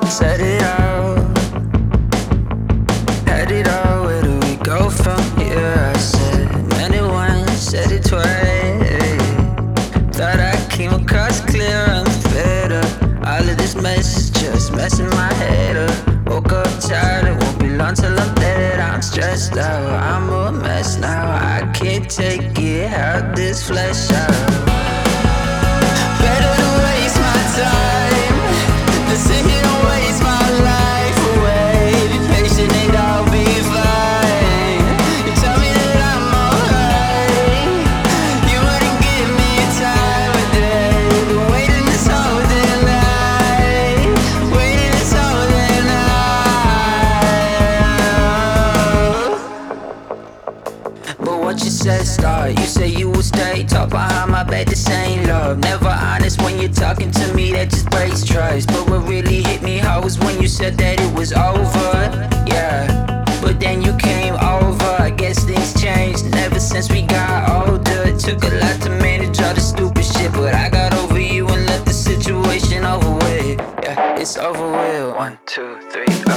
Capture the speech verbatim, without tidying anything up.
Set it out, had it all, where do we go from here? I said, meant it once, said it twice. Thought I came across clear, I'm fed up. All of this mess is just messing my head up. Woke up tired, it won't be long till I'm dead. I'm stressed out, I'm a mess now. I can't take it, how this flesh out. Better to waste my time than sit here and waste my life away. Be patient and I'll be fine. You tell me that I'm alright, you wouldn't give me time of day. Been waiting this whole damn night, waiting this whole damn night. But what you said start, you say you will stay. Talk behind my back, this ain't love. Never honest when you're talking to me, that just breaks trust. But what really hit me hard was when you said that it was over. Yeah, but then you came over. I guess things changed ever since we got older. It took a lot to manage all the stupid shit, but I got over you and left the situation over with. Yeah, it's over with. One, two, three.